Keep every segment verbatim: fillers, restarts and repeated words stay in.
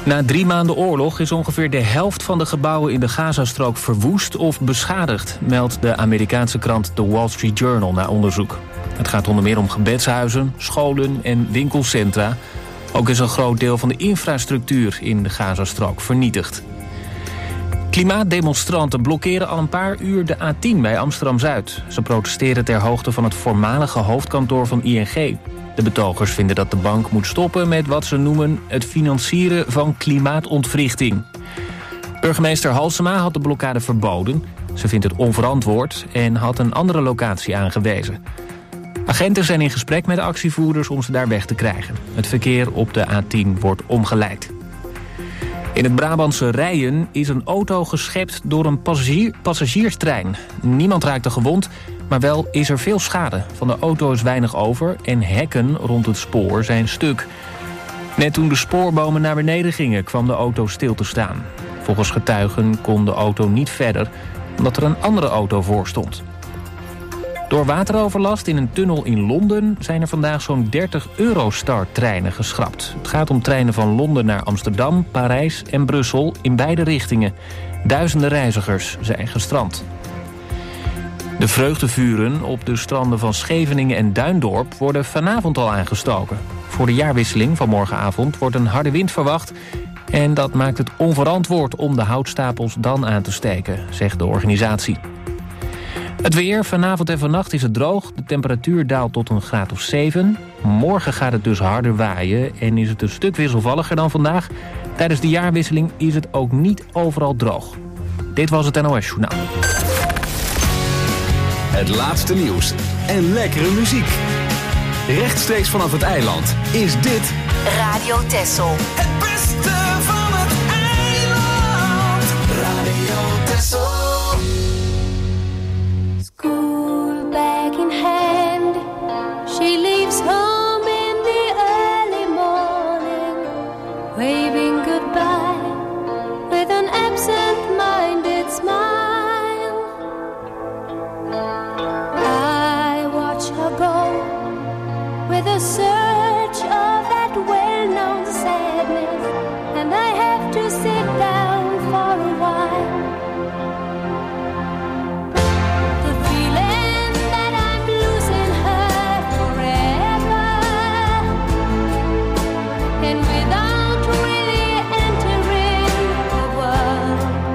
Na drie maanden oorlog is ongeveer de helft van de gebouwen in de Gazastrook verwoest of beschadigd, meldt de Amerikaanse krant The Wall Street Journal na onderzoek. Het gaat onder meer om gebedshuizen, scholen en winkelcentra. Ook is een groot deel van de infrastructuur in de Gazastrook vernietigd. Klimaatdemonstranten blokkeren al een paar uur de A tien bij Amsterdam-Zuid. Ze protesteren ter hoogte van het voormalige hoofdkantoor van I N G. De betogers vinden dat de bank moet stoppen met wat ze noemen het financieren van klimaatontwrichting. Burgemeester Halsema had de blokkade verboden. Ze vindt het onverantwoord en had een andere locatie aangewezen. Agenten zijn in gesprek met actievoerders om ze daar weg te krijgen. Het verkeer op de A tien wordt omgeleid. In het Brabantse Rijen is een auto geschept door een passagier, passagierstrein. Niemand raakte gewond, maar wel is er veel schade. Van de auto is weinig over en hekken rond het spoor zijn stuk. Net toen de spoorbomen naar beneden gingen, kwam de auto stil te staan. Volgens getuigen kon de auto niet verder, omdat er een andere auto voor stond. Door wateroverlast in een tunnel in Londen zijn er vandaag zo'n dertig Eurostar-treinen geschrapt. Het gaat om treinen van Londen naar Amsterdam, Parijs en Brussel in beide richtingen. Duizenden reizigers zijn gestrand. De vreugdevuren op de stranden van Scheveningen en Duindorp worden vanavond al aangestoken. Voor de jaarwisseling van morgenavond wordt een harde wind verwacht en dat maakt het onverantwoord om de houtstapels dan aan te steken, zegt de organisatie. Het weer, vanavond en vannacht is het droog. De temperatuur daalt tot een graad of zeven. Morgen gaat het dus harder waaien en is het een stuk wisselvalliger dan vandaag. Tijdens de jaarwisseling is het ook niet overal droog. Dit was het N O S Journaal. Het laatste nieuws en lekkere muziek. Rechtstreeks vanaf het eiland is dit Radio Texel. Het beste van het eiland. Radio Texel. School bag in hand, she leaves home in the early morning, waving goodbye with an absent-minded smile. I watch her go with a surge of that well-known sadness, and I have to sit down for a while. And without really entering the world,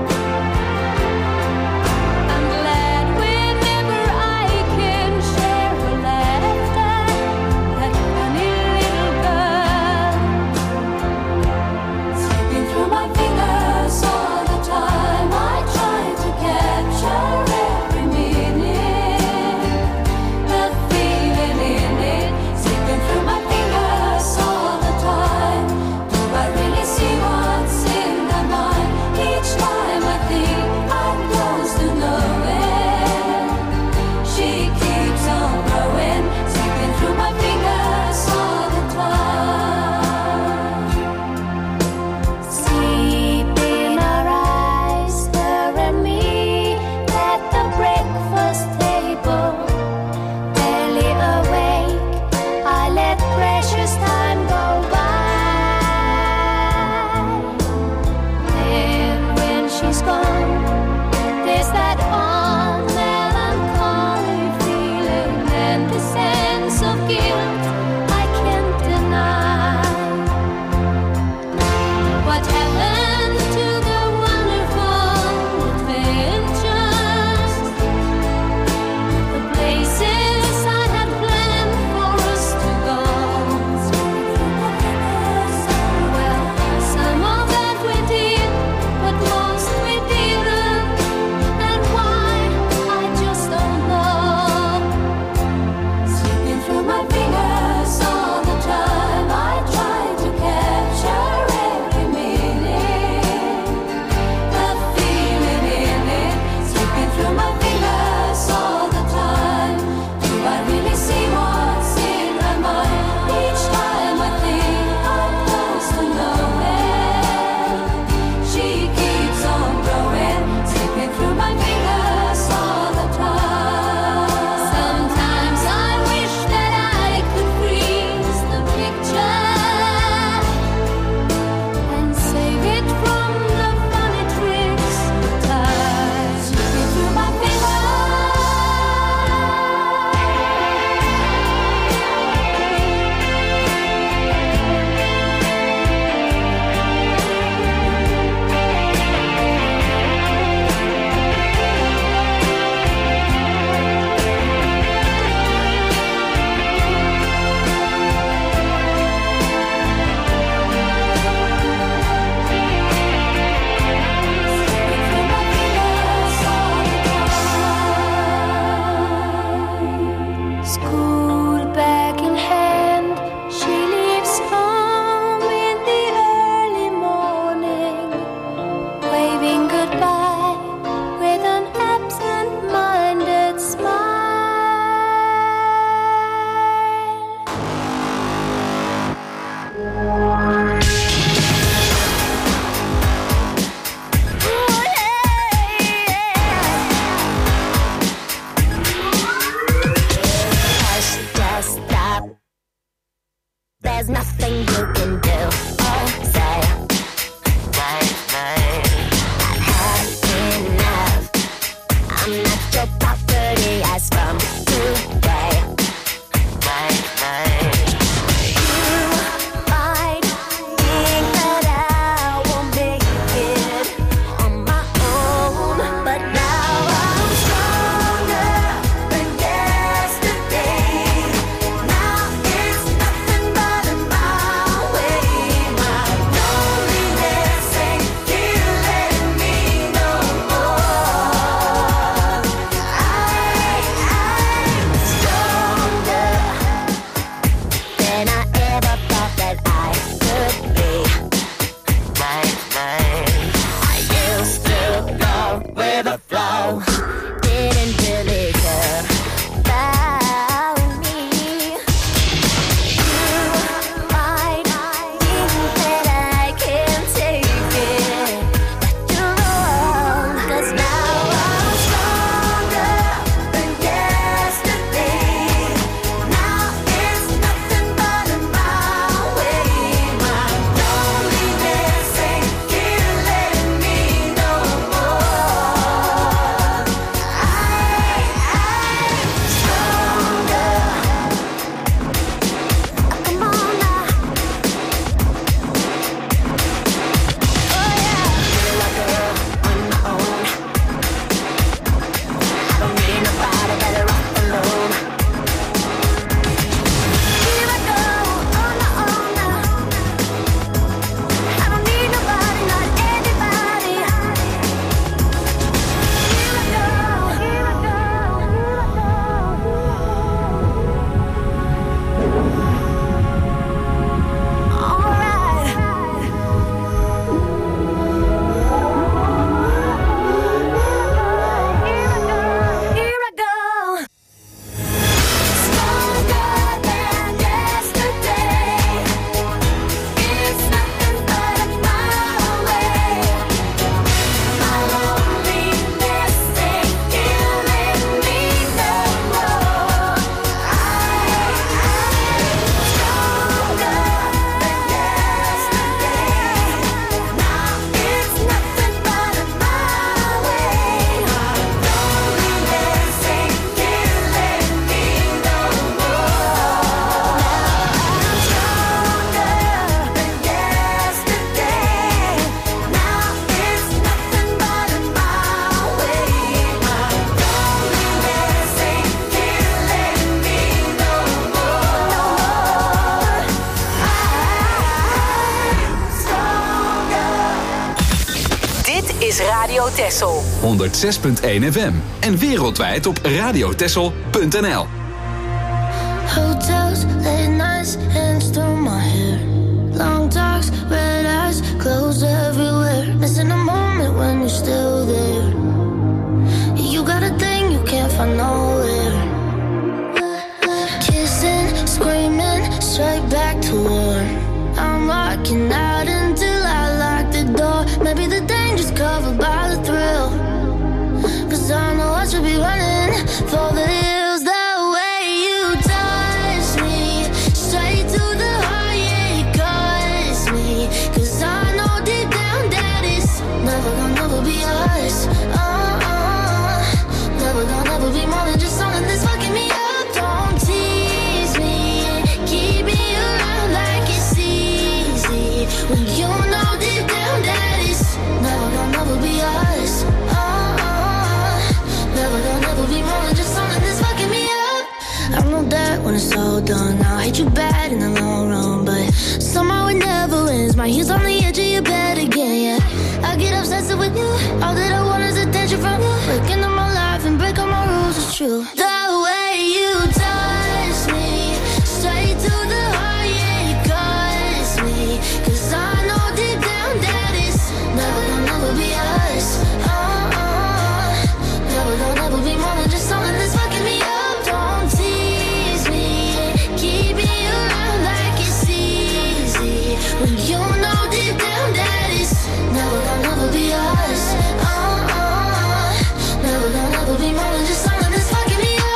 is Radio Texel. honderd zes punt één F M en wereldwijd op radiotexel punt n l. Hotels, late nights, hands through my hair. Long talks, red eyes, clothes everywhere. Missing a moment when you're still there. You got a thing you can't find nowhere. Kissing, screaming, straight back to war. I'm rocking out until I lock the door. Maybe the danger's covered by the thrill. Cause I know I should be running for the hills. The way you touch me, straight to the heart, yeah, it cuts me. Cause I know deep down that it's never gonna never be us. Uh-uh. Never gonna never be more than just something that's fucking me up. Don't tease me, keep me around like it's easy. When you know deep down that it's never gonna never be us. Uh-uh. Never gonna never be more than just something that's fucking me up. I know that when it's all done, I'll hate you bad in the long run, but somehow it never ends. My heels on the edge of your bed again, yeah. I get obsessive with you. All that I want is attention from you. Break into my life and break all my rules, it's true. The way you touch me, straight to the heart, yeah, it cuts me. Cause I know deep down that it's never gonna never be us. Uh-uh. Never gonna never be more than just something that's fucking me up. Don't tease me, keep me around like it's easy. When you know deep down that it's never gonna never be us. Uh-uh. Never gonna never be more than just something that's fucking me up.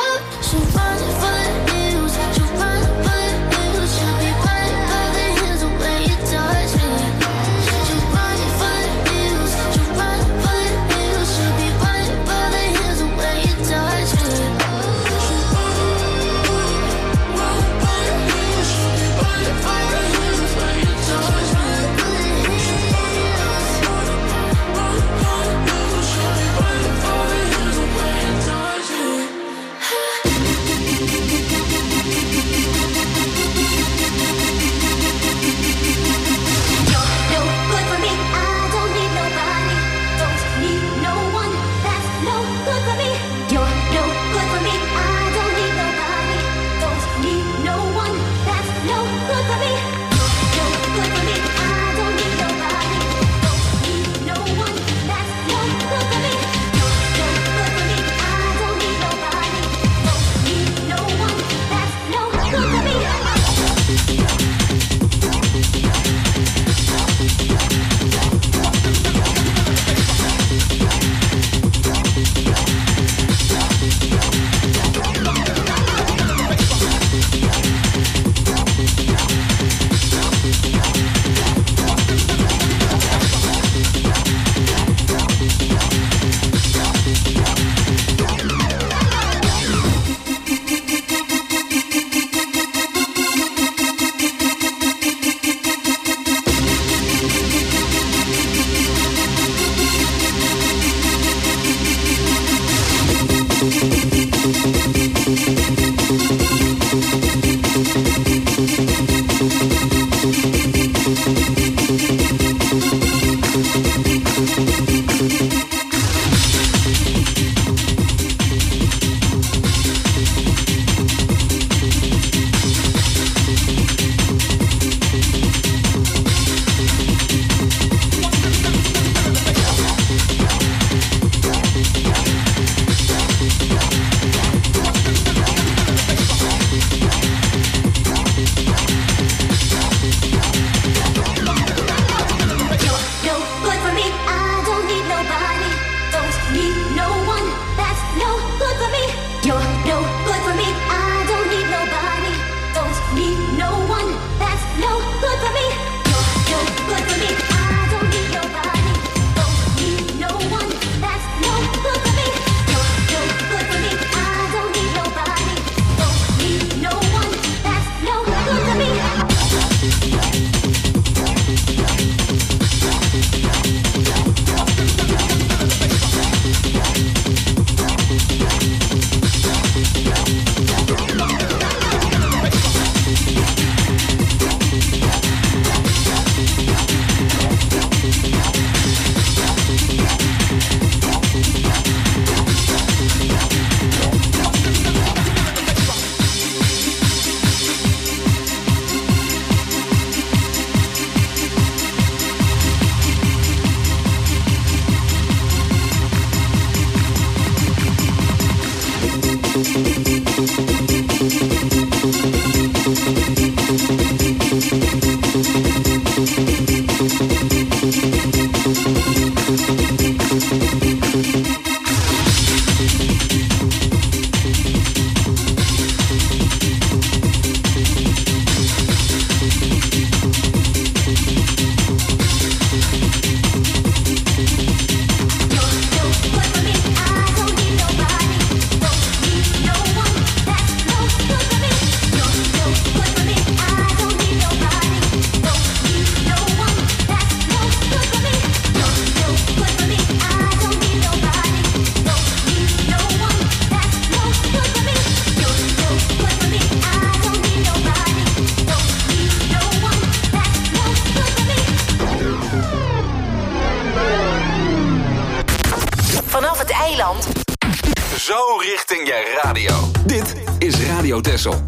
vanaf het eiland. Zo richting je radio. Dit is Radio Texel.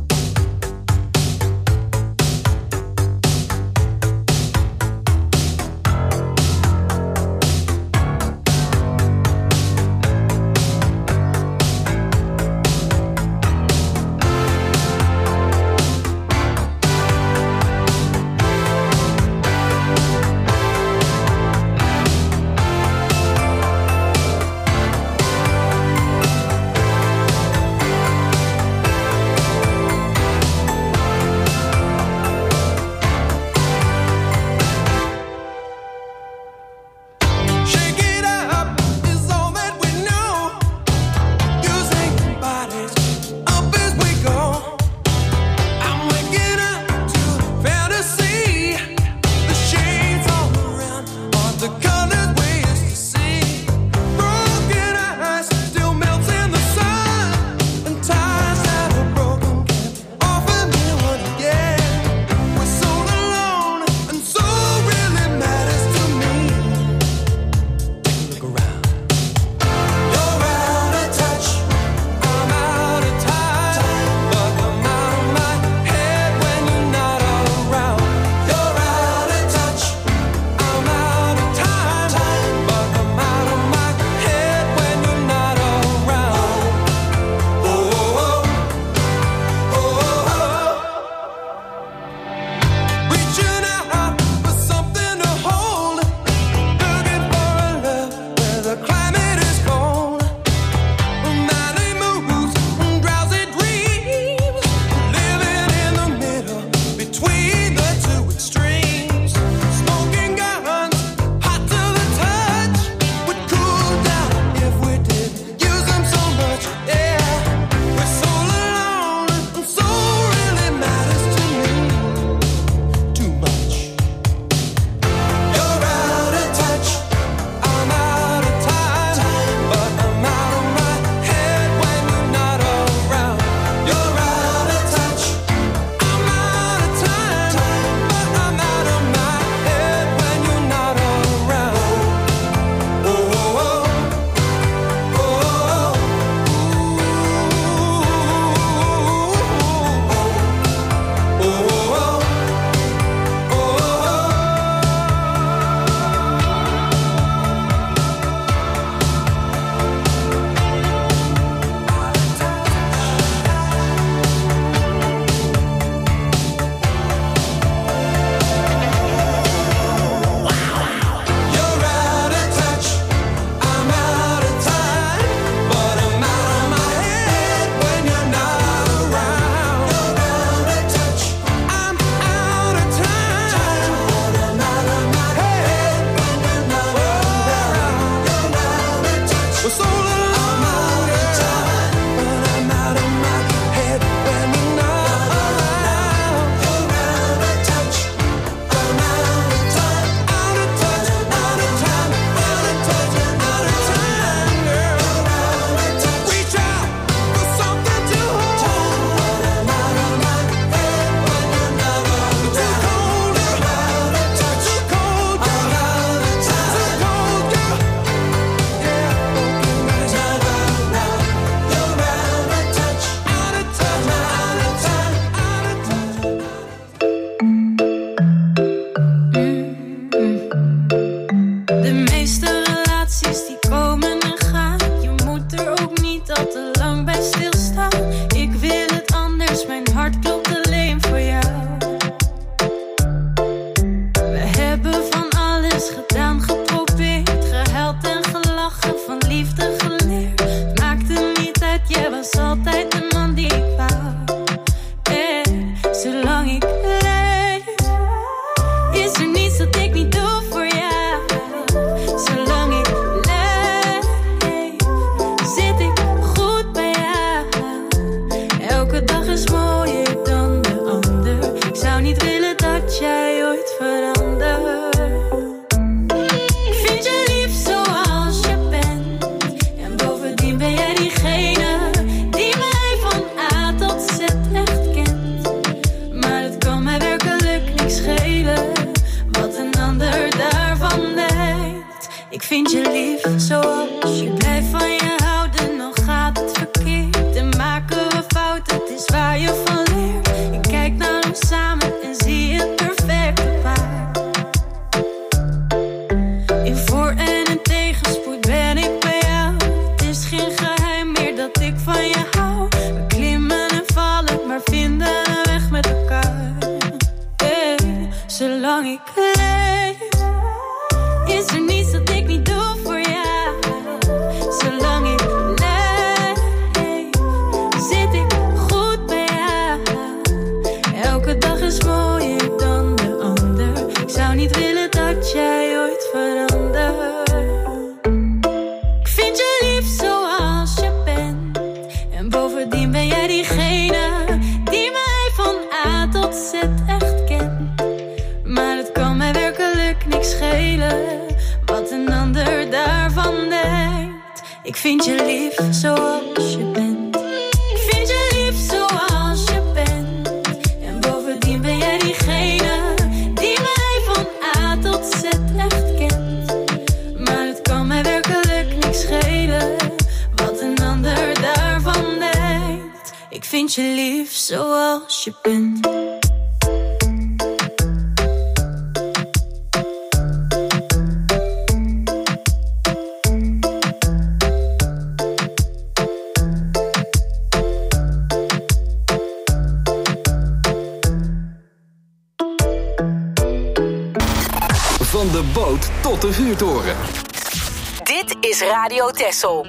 Ik vind je lief zoals je blijft van je houden. Nog gaat het verkeerd en maken we fouten. Het is waar je van leert. Ik kijk naar ons samen en zie het perfecte paar. In voor- en in tegenspoed ben ik bij jou. Het is geen geheim meer dat ik van je hou. We klimmen en vallen, maar vinden een weg met elkaar. Hey, zolang ik leef, is er niets dat ik niet doe voor jou. Zolang ik leef, zit ik goed bij jou. Elke dag is mooier dan de ander. Ik zou niet willen dat jij ooit verandert. Ik vind je lief zoals je bent. En bovendien ben jij diegene die mij van A tot Z echt kent. Maar het kan mij werkelijk niks schelen wat een ander daarvan denkt. Ik vind je lief zoals je bent. Ik vind je lief zoals je bent. En bovendien ben jij diegene die mij van A tot Z echt kent. Maar het kan mij werkelijk niks schelen wat een ander daarvan denkt. Ik vind je lief zoals je bent. Van de boot tot de vuurtoren. Dit is Radio Texel.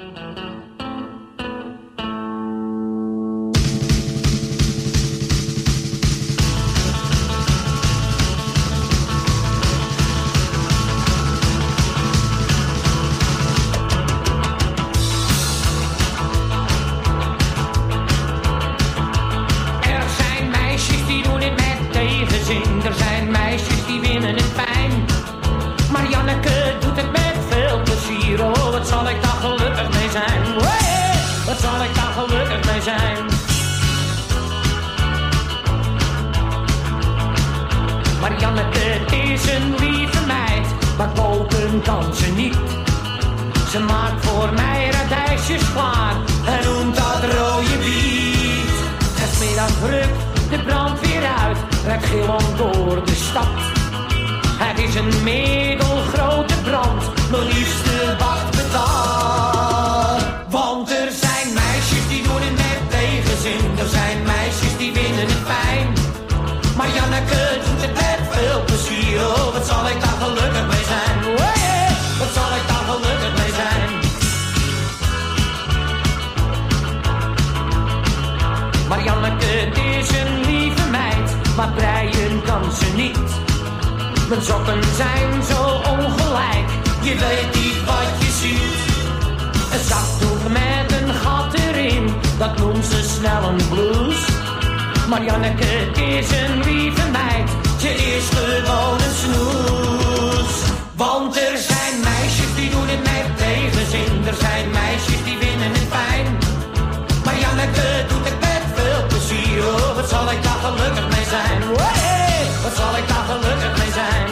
Er zijn meisjes die doen het met tegenzin. Er zijn meisjes die winnen het pijn. Maar Janneke doet het met veel plezier. Oh, wat zal ik daar gelukkig mee zijn. Hey, wat zal ik daar gelukkig mee zijn. Maar Janneke, het is een lieve meid. Maar koken kan ze niet. Ze maakt voor mij radijsjes klaar. En noemt dat rode biet. Het middag rukt de brandweer uit. Rijdt gillend door de stad. Het is een middelgrote brand, nog liefst de wacht betaald. Want er zijn meisjes die doen het met tegenzin. Er zijn meisjes die winnen het pijn. Maar Janneke doet het met veel plezier. Oh, wat zal ik daar gelukkig mee zijn. Hey, wat zal ik daar gelukkig mee zijn. Maar Janneke, het is een lieve meid. Maar breien kan ze niet. Mijn sokken zijn zo ongelijk, je weet niet wat je ziet. Een zakdoek met een gat erin, dat noemt ze snel een blouse. Maar Janneke, het is een lieve meid, ze is gewoon een snoes. Want er zijn meisjes die doen het met tegenzin. Er zijn meisjes die winnen het pijn. Maar Janneke doet het met veel plezier. Oh, wat zal ik daar gelukkig mee zijn. Hey, wat zal ik daar gelukkig mee zijn.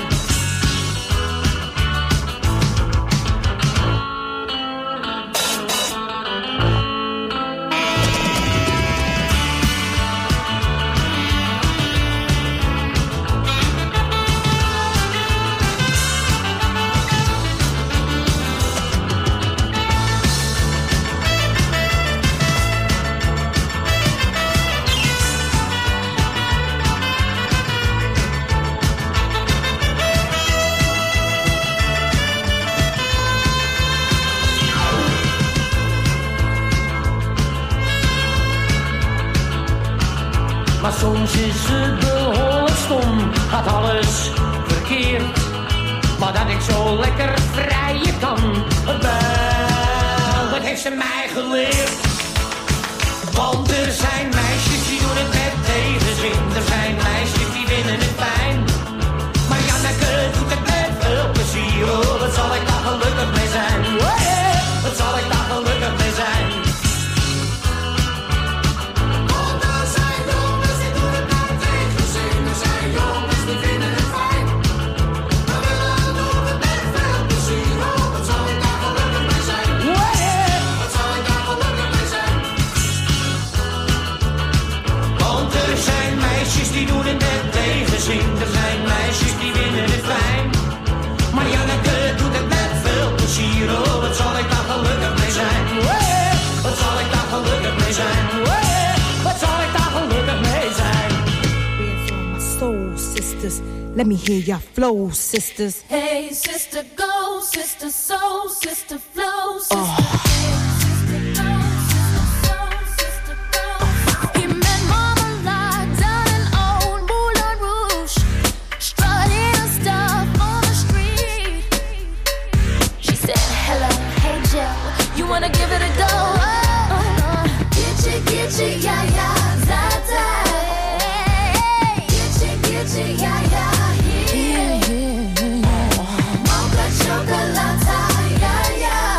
Maar soms is het behoorlijk stom, gaat alles verkeerd. Maar dat ik zo lekker vrijen kan, wel, dat heeft ze mij geleerd. Want er zijn meisjes die doen het met tegenzin. Er zijn meisjes die winnen het pijn. Maar Janneke doet het met veel plezier. Oh, wat zal ik daar gelukkig mee zijn. Hey, wat zal ik daar gelukkig mee zijn. Die vinden het fijn, maar willen doen het met veel plezier. Oh, wat Let me hear your flow, sisters. Hey, sister, go, sister, soul, sister, flow, sister. Oh. You wanna give it a go? Oh, oh. Get you, get you, yeah, yeah, za-za. Get you, get you, yeah, yeah, yeah. Mocha chocolate, yeah, yeah.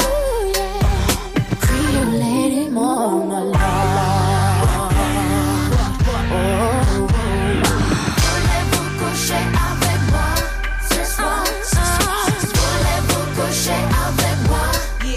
Cream lady marmalade. Voulez-vous coucher avec moi ce soir? Voulez-vous coucher avec moi?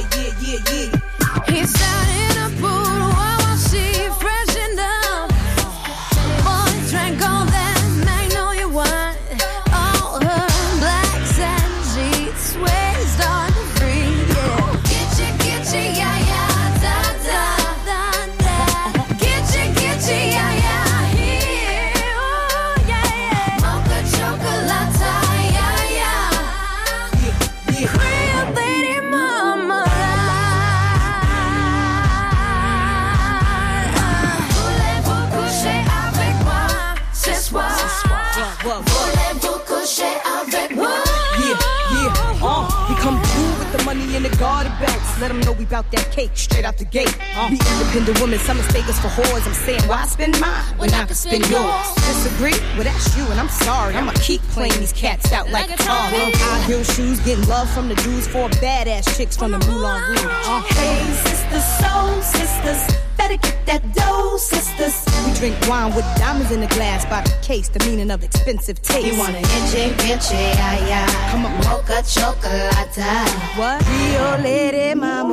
He's out in a pool while she freshened up. Boy drank all that magnolia wine. All her blacks and sheets waist on the free. Yeah. Get you, get you, yeah, yeah, da da da da. Get you, get you, yeah, yeah, here. Oh, yeah, yeah. Mocha chocolate, yeah, yeah. Cream lady mama. Voulez-vous coucher avec moi? Yeah, yeah, uh, we come through with the money in the garter belts. Let them know we bout that cake straight out the gate. Uh, we independent women, some mistake us for whores. I'm saying, why spend mine when I can spend yours? Disagree? Well, that's you, and I'm sorry. I'ma keep playing these cats out like a tar. High heel shoes, getting love from the dudes, for badass chicks from the Moulin Rouge. Uh, hey, sisters, soul sisters, better get that dough, sisters. We drink wine with diamonds in the glass by the case, the meaning of expensive taste. You wanna itchy, itchy, yeah, yeah. Come on, mocha chocolate. What? Rio Lady Mama.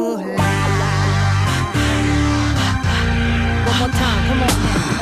One more time, come on.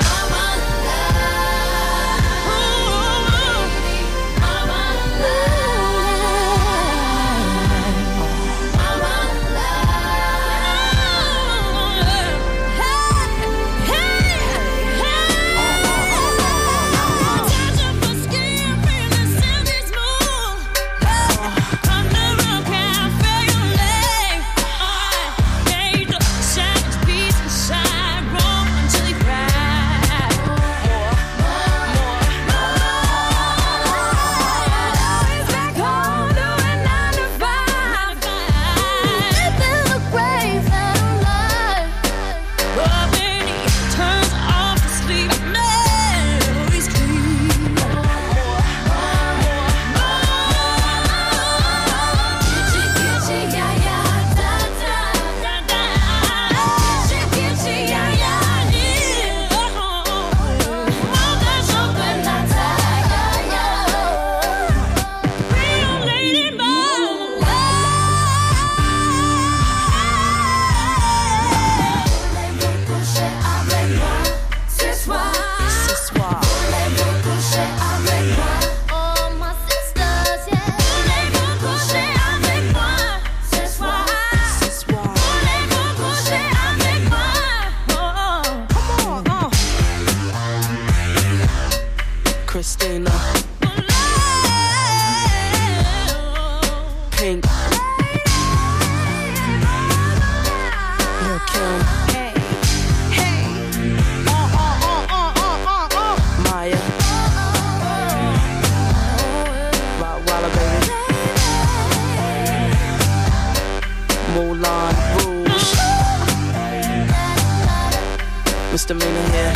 Misdemeanor here.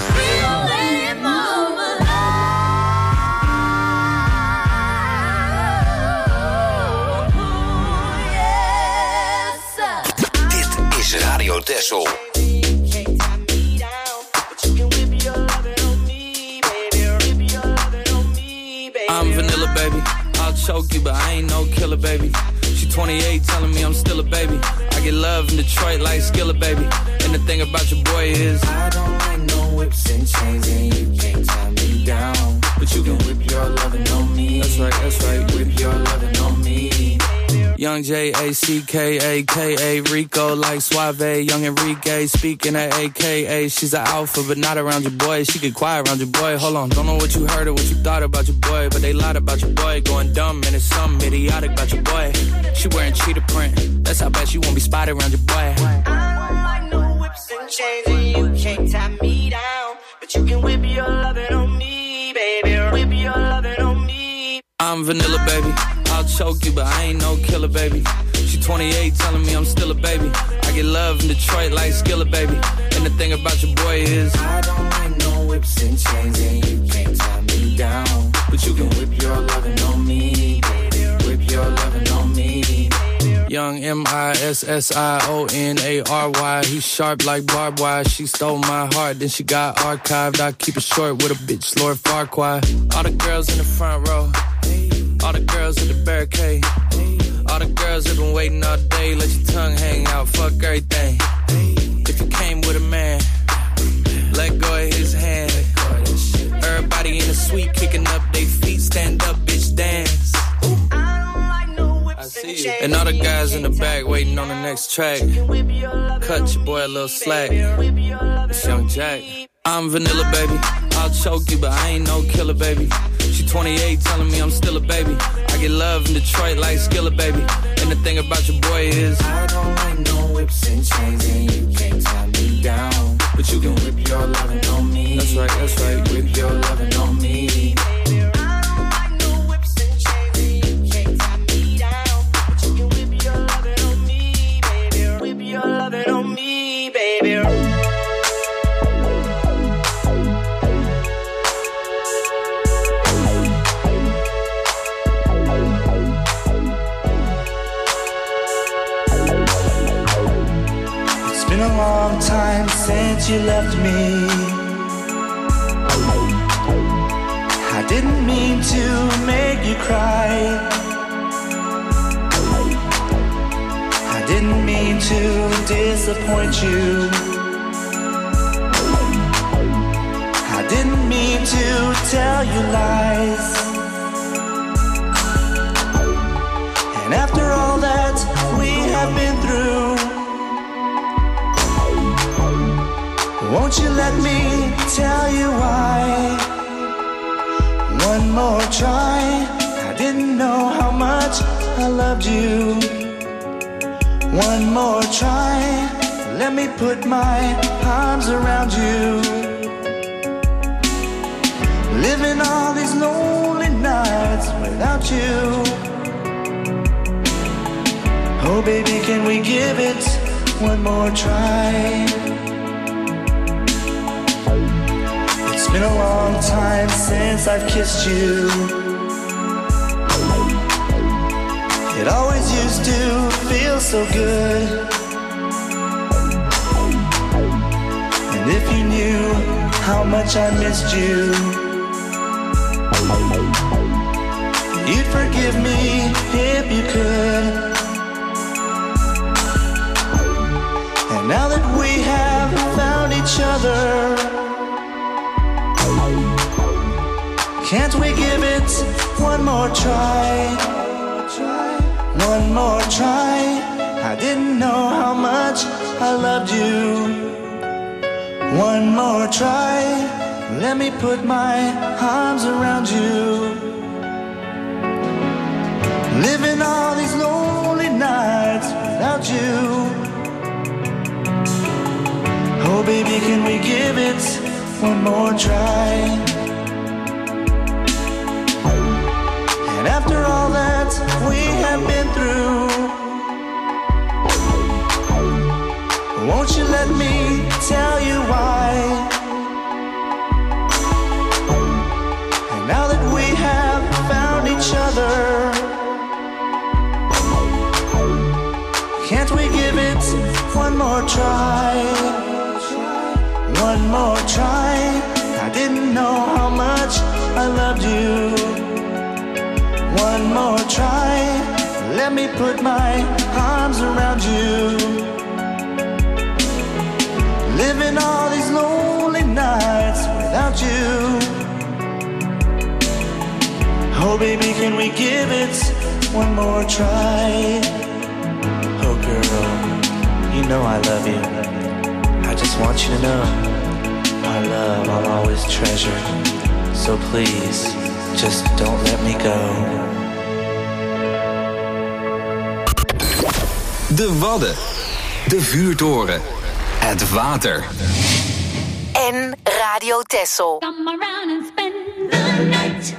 Dit is Radio Texel. I'm vanilla, baby. I'll choke you, but I ain't no killer, baby. She twenty-eight, telling me I'm still a baby. I get love in Detroit like Skilla, baby. And the thing about your boy is I don't like no whips and chains, and you can't tie me down. But you can whip your lovin' on me. That's right, that's right. Whip your lovin' on me. Young J A C K A K A Rico like Suave. Young Enrique speaking at A K A. She's an alpha but not around your boy. She get quiet around your boy. Hold on, don't know what you heard or what you thought about your boy, but they lied about your boy. Going dumb and it's something idiotic about your boy. She wearing cheetah print. That's how bad she won't be spotted around your boy. I don't like no whips and chains and you can't tie me down, but you can whip your lovin' on me, baby. Whip your lovin' on me. I'm vanilla, baby. I'll choke you, but I ain't no killer, baby. She twenty-eight, telling me I'm still a baby. I get love in Detroit like Skilla, baby. And the thing about your boy is I don't like no whips and chains, and you can't tie me down, but you can whip your lovin' on me, baby. Whip your lovin' on me. Young M I S S I O N A R Y. He's sharp like barbed wire. She stole my heart, then she got archived. I keep it short with a bitch, Lord Farquaad. All the girls in the front row, all the girls at the barricade, all the girls have been waiting all day. Let your tongue hang out, fuck everything. If you came with a man, let go of his hand. Everybody in the suite kicking up their feet. Stand up, bitch, dance. I see you. And all the guys in the back waiting on the next track. Cut your boy a little slack. It's Young Jack. I'm vanilla, baby. I'll choke you, but I ain't no killer, baby. She twenty-eight, telling me I'm still a baby. I get love in Detroit like Skilla, baby. And the thing about your boy is I don't like no whips and chains, and you can't tie me down, but you can whip your lovin' on me. That's right, that's right. Whip your lovin' on me. Been a long time since you left me. I didn't mean to make you cry. I didn't mean to disappoint you. I didn't mean to tell you lies. And after all that we have been through, won't you let me tell you why? One more try. I didn't know how much I loved you. One more try. Let me put my arms around you. Living all these lonely nights without you. Oh baby, can we give it one more try? It's been a long time since I've kissed you. It always used to feel so good. And if you knew how much I missed you, you'd forgive me if you could. And now that we have found each other, can't we give it one more try? One more try. I didn't know how much I loved you. One more try. Let me put my arms around you. Living all these lonely nights without you. Oh baby, can we give it one more try? And after all that we have been through, won't you let me tell you why? And now that we have found each other, can't we give it one more try? One more try. I didn't know how much I loved you. One more try. Let me put my arms around you. Living all these lonely nights without you. Oh baby, can we give it one more try? you know I love you. I just want you to know our love I'll always treasure. So please, just don't let me go. De Wadden. De Vuurtoren. Het water. En Radio Texel. Come around and spend the night.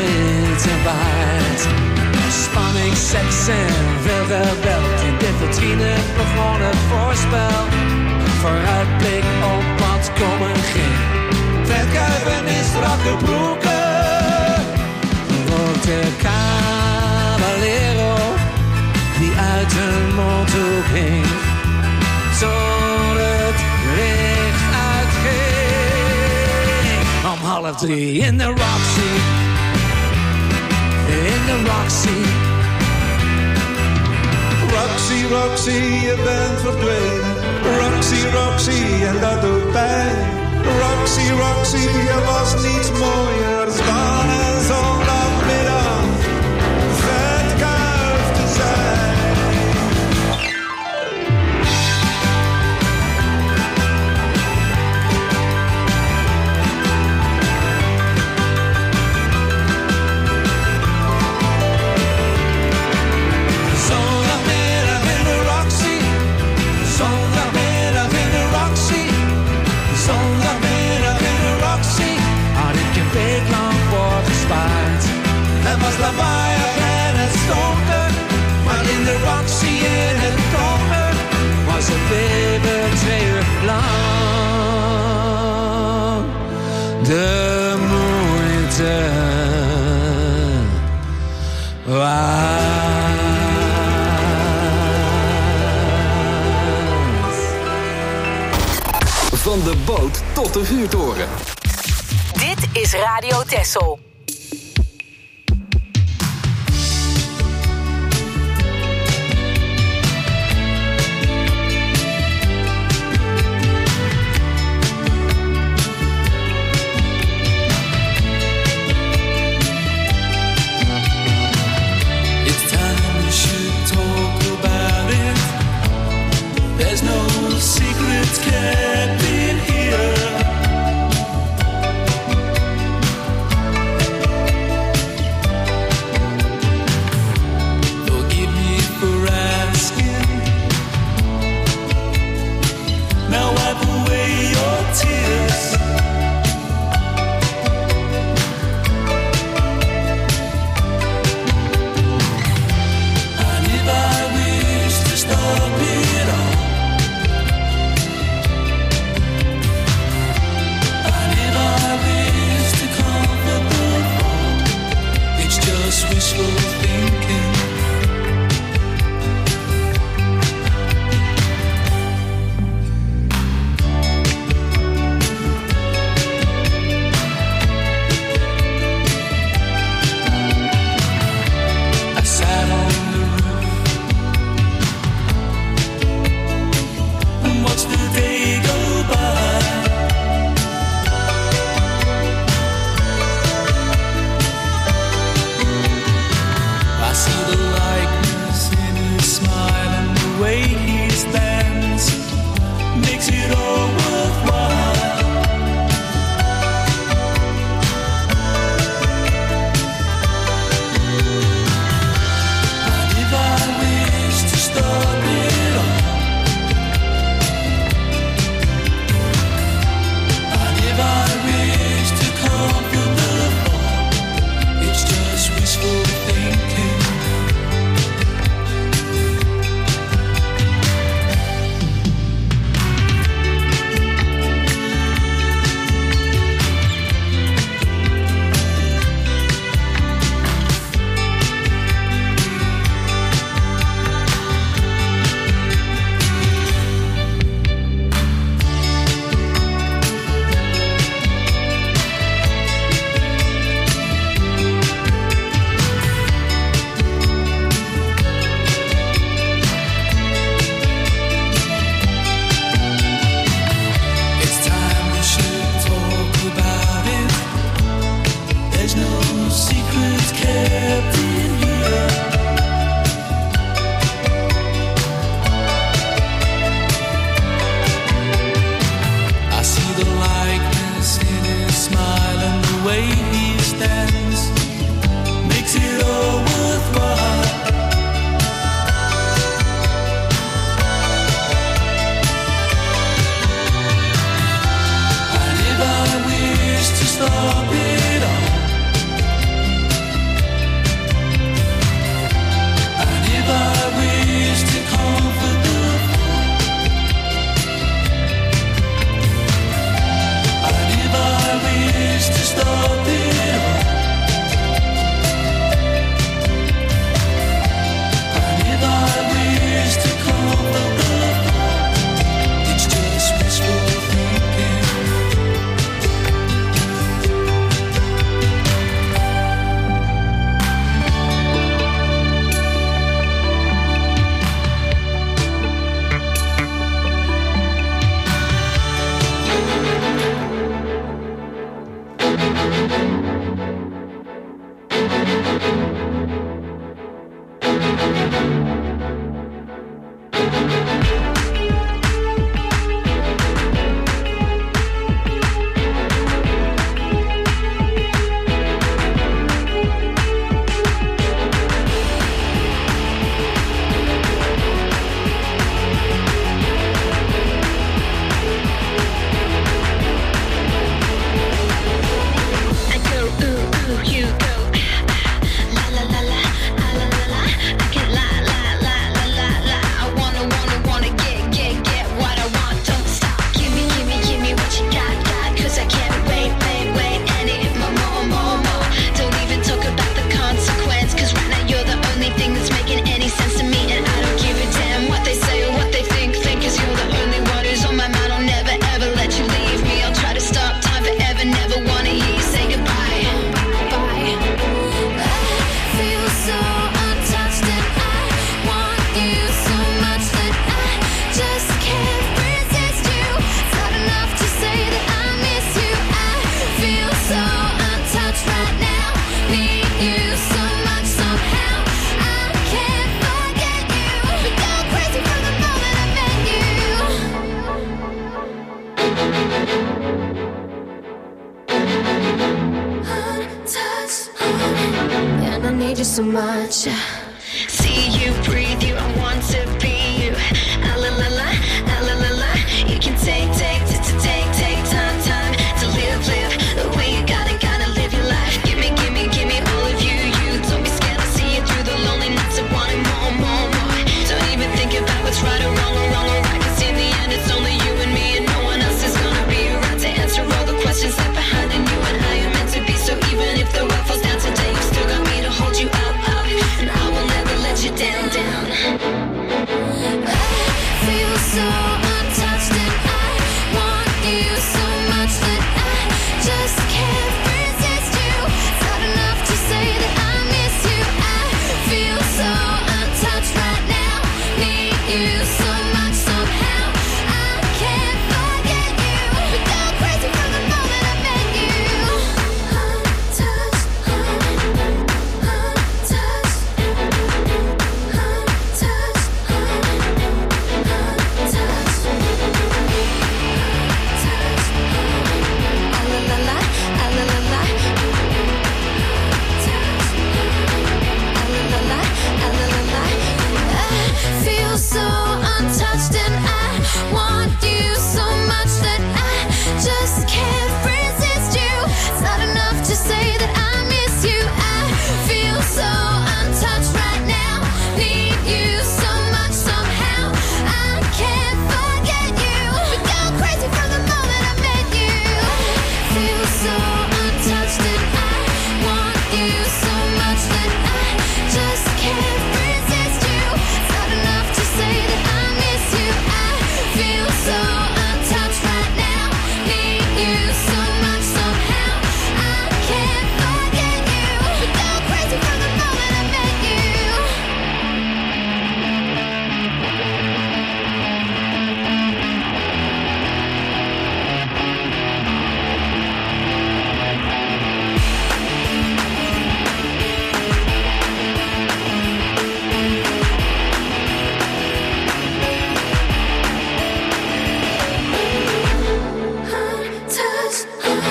Spanning, seks en wilde welk in dit verdriet vrienden begon het voorspel. Vooruitblik op wat komen ging. Vetkuiven in strakke broeken. Rookte Caballero die uit hun mond ook hing. Tot het licht uitging. Om half drie in de Roxy. In de Roxy. Roxy, Roxy, je bent verdwenen. Roxy, Roxy, en dat doet pijn. Roxy, Roxy, je was niets mooier dan een zondagmiddag vetkuif te zijn. Was lawaaiig en het stonker, maar in de Roxy in het donker was het weer twee uur lang de moeite waard. Van de boot tot de vuurtoren. Dit is Radio Texel. Secrets kept in here. so much. See you, breathe you, I want to be you. Ah la la la, ah la la la. You can take, take, t- t- take, take time, time to live, live the way you gotta, gotta live your life. Give me, give me, give me all of you, you. Don't be scared, I'll see you through the lonely nights of wanting more, more, more. Don't even think about what's right or wrong or wrong or right, 'cause in the end it's only you and me and no one else is gonna be around to answer all the questions left behind in you and how you're meant to be. So even if the world falls down today, you still got me to hold you up, up, and I will never let you down, down. I feel so untouched and I want you so much that I just can't resist you. It's not enough to say that I miss you. I feel so untouched right now. Need you so much somehow. I can't forget you. We go crazy from the moment I met you. Untouched, untouched, untouched, untouched. Feel so untouched and I want you so much that I just can't resist you. It's not enough to say that I miss you. I feel so untouched right now. Need you so much somehow. I can't forget you. We go crazy from the moment I met you. Feel so untouched and I want you so much that I just can't resist you. It's not enough to say that I miss you. I feel so untouched right now. Need you so much somehow. I can't forget you. We go crazy from the moment I met you. Untouched,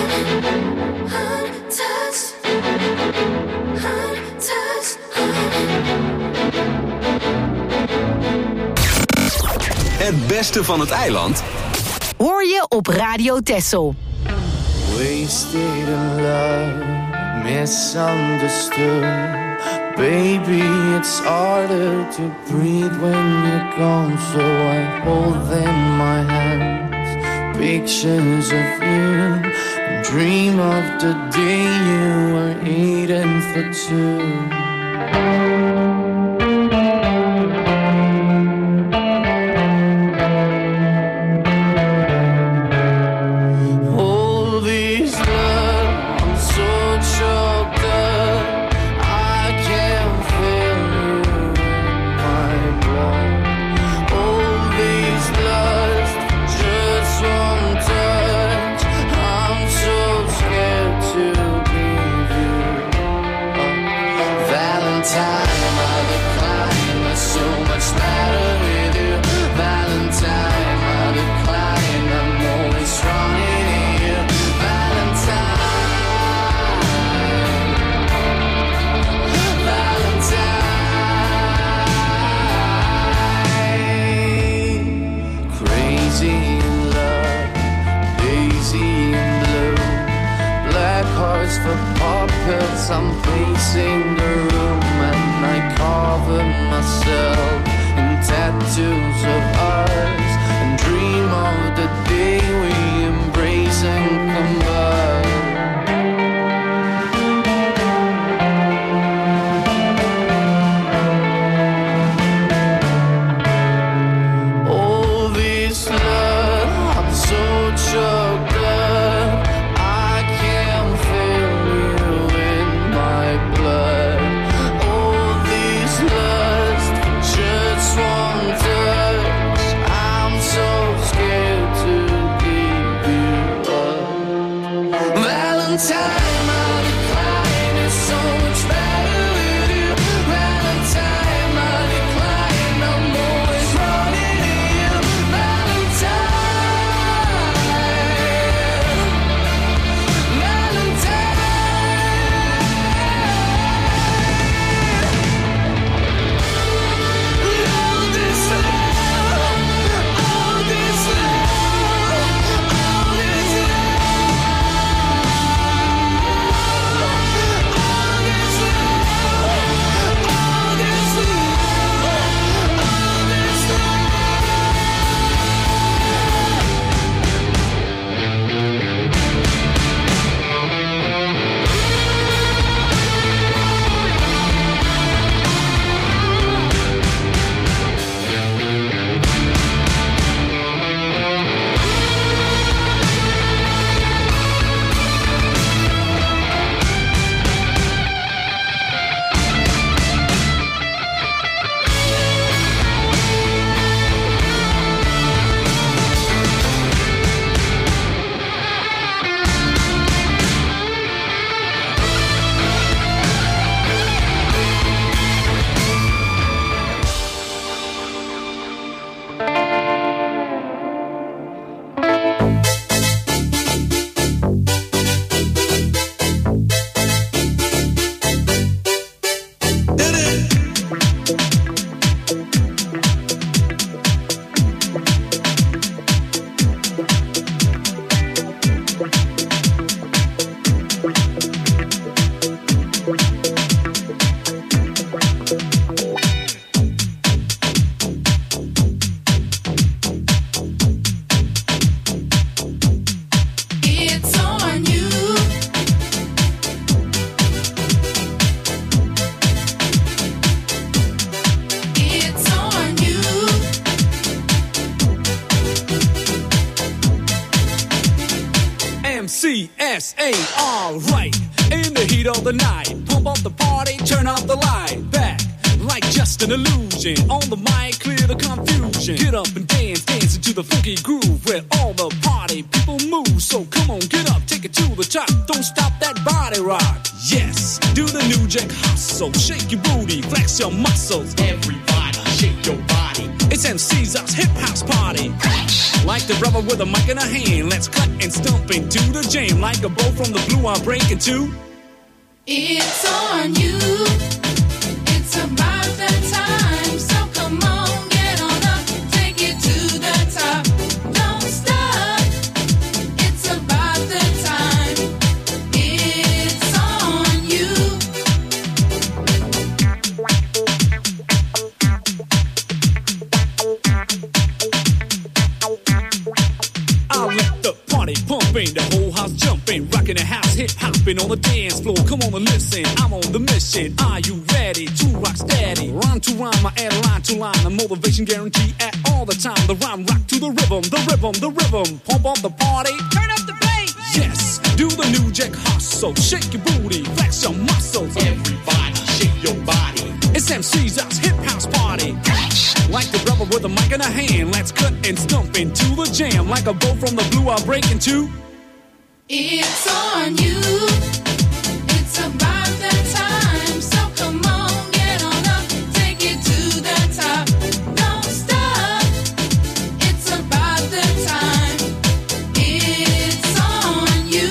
untouched, untouched. Het beste van het eiland Hoor je op Radio Texel. Wasted in love, misunderstood. Baby, it's harder to breathe when you're gone, so I hold them in my hands. Pictures of you, and dream of the day you were eating for two. All these love, I'm so choked up. I can't feel you in my blood. All these lust, just one touch. I'm so scared to give you up. Valentine, I decline. There's so much matter with you. Valentine, I decline. I'm always running to you. Valentine, Valentine. Crazy in love, lazy in blue. Black hearts for pockets. I'm pacing the room and I cover myself in tattoos of ours and dream of the day we embrace and combine. All this love, I'm so choked up. I can't feel you in my blood. All these lust, C S A, alright. In the heat of the night, pump up the party, turn off the light. Back, like just an illusion. On the mic, clear the confusion. Get up and dance, dance into the funky groove where all the party people move. So come on, get up, take it to the top. Don't stop that body rock. Yes, do the New Jack Hustle. Shake your booty, flex your muscles. Everybody, shake your body. It's M C's us hip house party. Like the rubber with a mic in a hand. Let's cut and stomp into the jam. Like a bow from the blue, I'm breaking two. It's on you. It's about that time. So come on, get on up, take it to the top. Don't stop. It's about the time. It's on you. I'll let the party pumping, the whole house jumping, rocking the house, hip hopping on the dance floor. Come on and listen, I'm on the mission. Are you ready to rock steady? Rhyme to rhyme, I add line to line. A motivation guarantee at all the time. The rhyme rock to the rhythm, the rhythm, the rhythm. Pump up the party, turn up the bass. Yes, do the New Jack Hustle. Shake your booty, flex your muscles. Everybody, shake your body. It's M C's us hip house party. Like the rubber with a mic in a hand. Let's cut and stomp into the jam. Like a bow from the blue, I'll break into. It's on you. It's about that time. So come on, get on up, take it to the top. Don't stop. It's about the time. It's on you.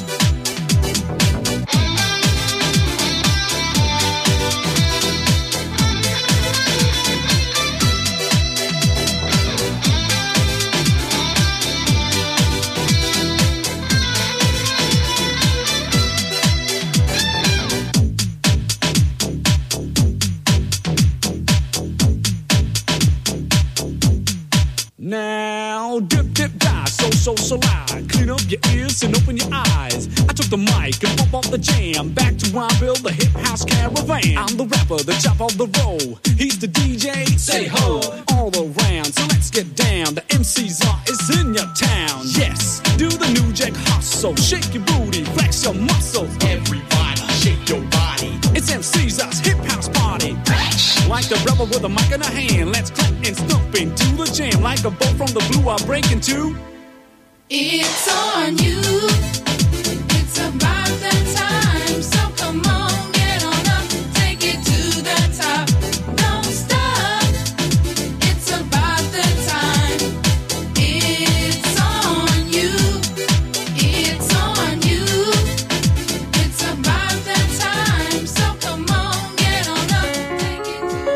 Now, dip, dip, die, so, so, so loud. Clean up your ears and open your eyes. I took the mic and pump off the jam. Back to Rhyme Bill, the hip house caravan. I'm the rapper, the top of the roll. He's the D J, say ho, all around. So let's get down, the M C's are is in your town. Yes, do the New Jack Hustle. Shake your booty, flex your muscles. Everybody, shake your body. It's M C's us hip house party. Like the rubber with a mic in a hand. Let's clap and stomp into the jam. Like a bow from the blue, I'll break into. It's on you. It's about that time. So come on, get on up, take it to the top. Don't stop. It's about the time. It's on you. It's on you. It's about that time. So come on, get on up, take it to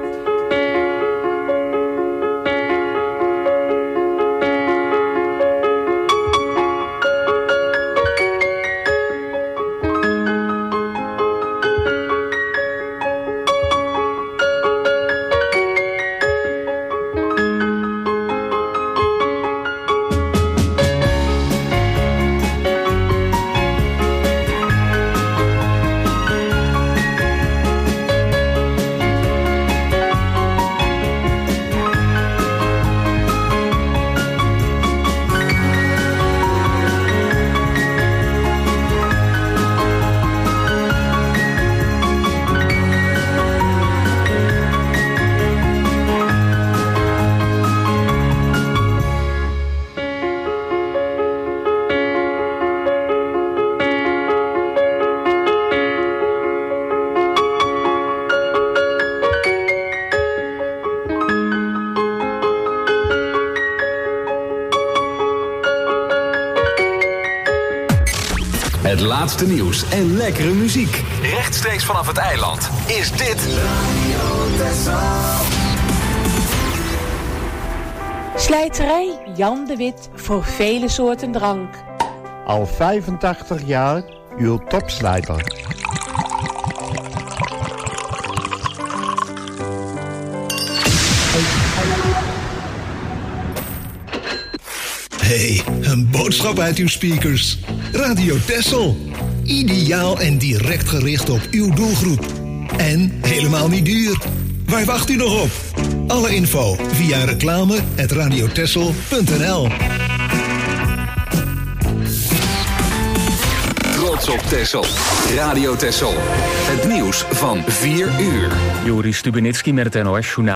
Het laatste nieuws en lekkere muziek. Rechtstreeks vanaf het eiland is dit Radio Texel. Slijterij Jan de Wit voor vele soorten drank. Al vijfentachtig jaar uw topslijter. Hey, een boodschap uit uw speakers. Radio Texel. Ideaal en direct gericht op uw doelgroep. En helemaal niet duur. Waar wacht u nog op? Alle info via reclame at radiotexel punt n l. trots op Texel. Radio Texel. Het nieuws van vier uur. Joris Stubenitski met het N O S Journaal.